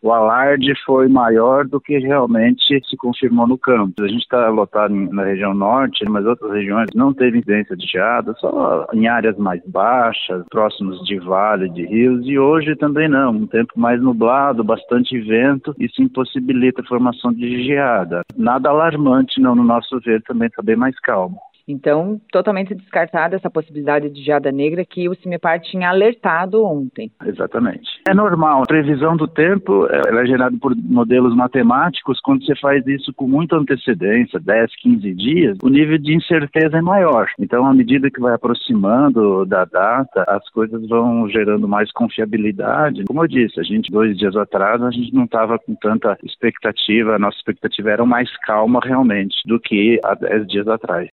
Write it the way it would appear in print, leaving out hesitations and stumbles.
o alarde foi maior do que realmente se confirmou no campo. A gente está lotado na região norte, mas outras regiões não teve incidência de geada, só em áreas mais baixas, próximos de vale, de rios, e hoje também não. Um tempo mais nublado, bastante vento, isso impossibilita a formação de geada. Nada alarmante, não, no nosso ver, também está bem mais calmo. Então, totalmente descartada essa possibilidade de geada negra que o CIMEPAR tinha alertado ontem. Exatamente. É normal, a previsão do tempo ela é gerada por modelos matemáticos. Quando você faz isso com muita antecedência, 10, 15 dias, o nível de incerteza é maior. Então, à medida que vai aproximando da data, as coisas vão gerando mais confiabilidade. Como eu disse, 2 dias atrás, a gente não estava com tanta expectativa, a nossa expectativa era mais calma realmente do que há 10 dias atrás.